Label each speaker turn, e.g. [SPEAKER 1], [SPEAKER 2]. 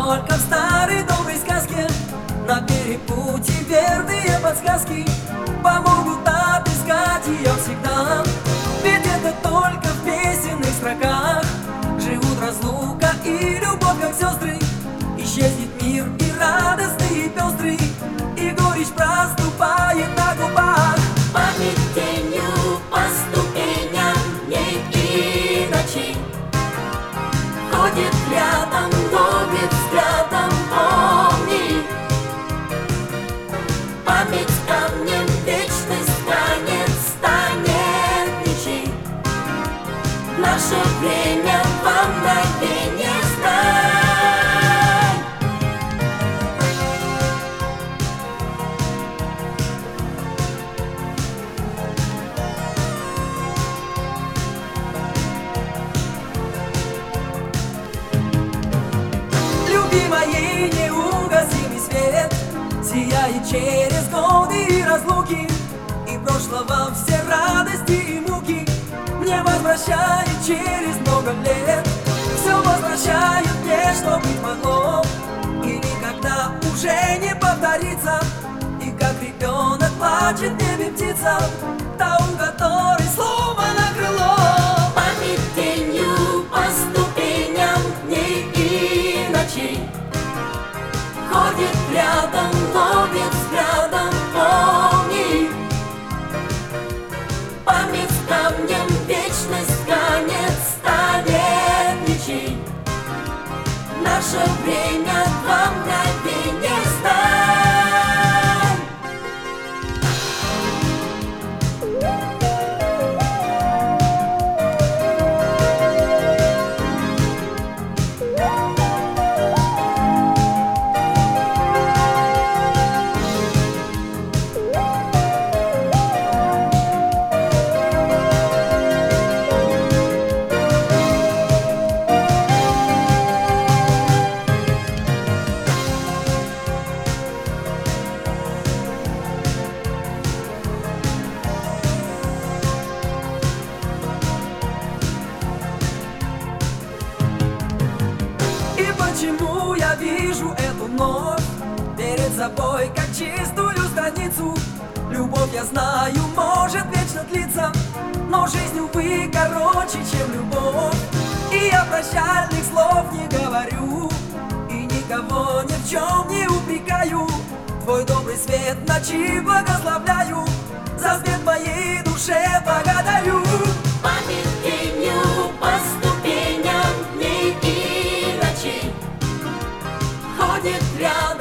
[SPEAKER 1] только в старой доброй сказке. На перепутье верные подсказки помогут отыскать ее всегда. Ведь это только в песенных строках живут разлука и любовь, как сестры. Исчезнет мир и радостный, и пестрый, и горечь проступает на губах.
[SPEAKER 2] Память тенью по ступеням дней и ночей ходит рядом, ловит взглядом, помни. Память камнем, вечность станет ничей. Наше время во мгновение знай.
[SPEAKER 1] Любимая, неугасимый свет сияет через годы и разлуки, и прошлого все радости и муки мне возвращает через много лет. Все возвращает мне, что быть могло, и никогда уже не повторится. И как ребенок плачет в небе птица, та, у которой сломано крыло.
[SPEAKER 2] Память тенью по ступеням дней и ночей ходит рядом, ловит взглядом, помни. Память камнем, вечность станет ничей. Наше время во мгновение знай.
[SPEAKER 1] Почему я вижу эту вновь перед собой, как чистую страницу? Любовь, я знаю, может вечно длиться, но жизнь, увы, короче, чем любовь. И я прощальных слов не говорю, и никого ни в чем не упрекаю. Твой добрый свет в ночи благословляю, за свет моей душе благодарю.
[SPEAKER 2] Память тенью по ступеням дней и ночей ходит рядом.